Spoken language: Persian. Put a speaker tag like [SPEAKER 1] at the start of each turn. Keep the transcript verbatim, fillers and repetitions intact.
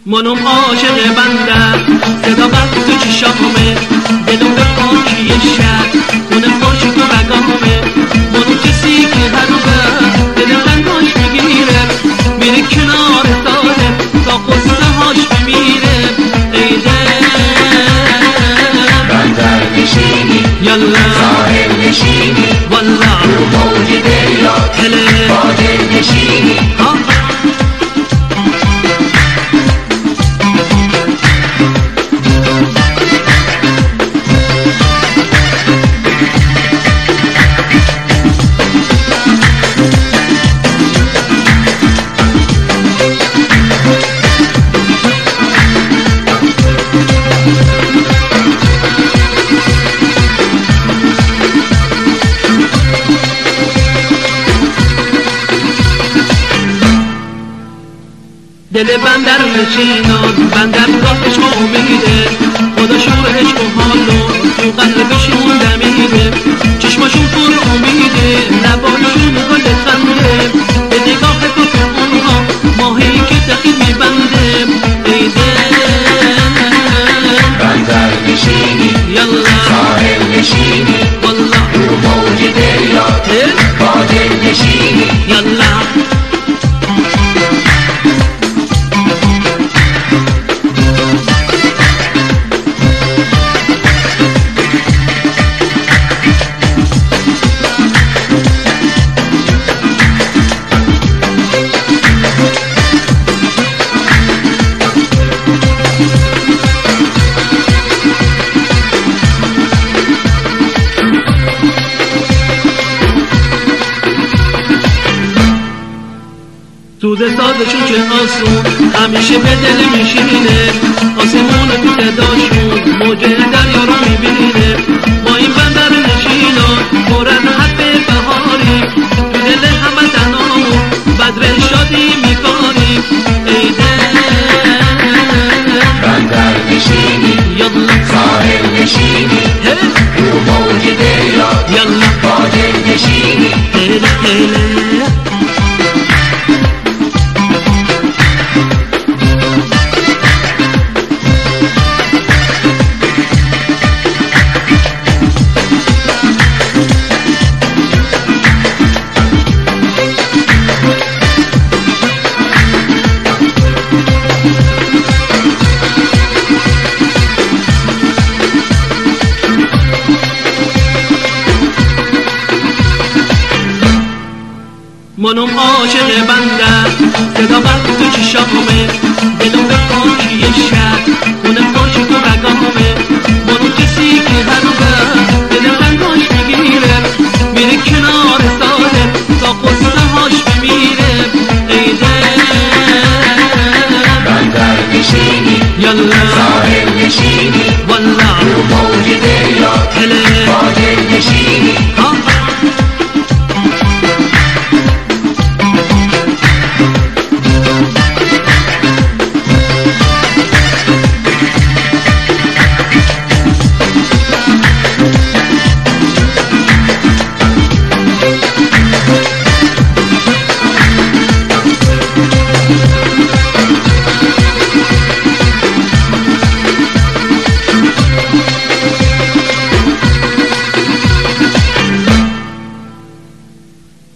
[SPEAKER 1] منم عاشق بندم صداقت تو چشامه دلم به خاکی شهر خونه خوش تو رگامه منم کسی که هر وقت دل خنداش میگیره میره کنار ساحل تا قصه هاش بمیره ای دل
[SPEAKER 2] بندر نشینی
[SPEAKER 1] یلا
[SPEAKER 2] ساحل نشینی
[SPEAKER 1] والله
[SPEAKER 2] رو موج دریا
[SPEAKER 1] هله
[SPEAKER 2] با دل نشینی
[SPEAKER 1] دل بندر نشینان بندر را عشق امیده خدا شور عشق و حالو تو قلبشون دمیده چشماشون پر امیده لباشون گل خنده به نگاه تو تو اونها ماهی که دخیل میبنده ای دل
[SPEAKER 2] بندر نشینی
[SPEAKER 1] یلا
[SPEAKER 2] ساحل نشینی
[SPEAKER 1] والله
[SPEAKER 2] رو موج دریا با دل نشینی
[SPEAKER 1] یلا سوز سازشون که آسون همیشه به دل میشینه آسمون تو صداشون موج دریا رو میبینه ما این بندر نشینان پر از حب بهاری تو دل همه تنامون بدر شادی میکنیم ای دل
[SPEAKER 2] بندر نشینی
[SPEAKER 1] یلا
[SPEAKER 2] ساحل نشینی رو موج دریا
[SPEAKER 1] یلا
[SPEAKER 2] با دل نشینی
[SPEAKER 1] هله هله منم عاشق بندر صداقت تو چشامه دلم به خاکی شهر خونه خوش تو رگامه منم کسی که هر وقت دل خنداش میگیره میره کنار ساحل تا قصه هاش بمیره ای دل
[SPEAKER 2] بندر نشینی
[SPEAKER 1] یلا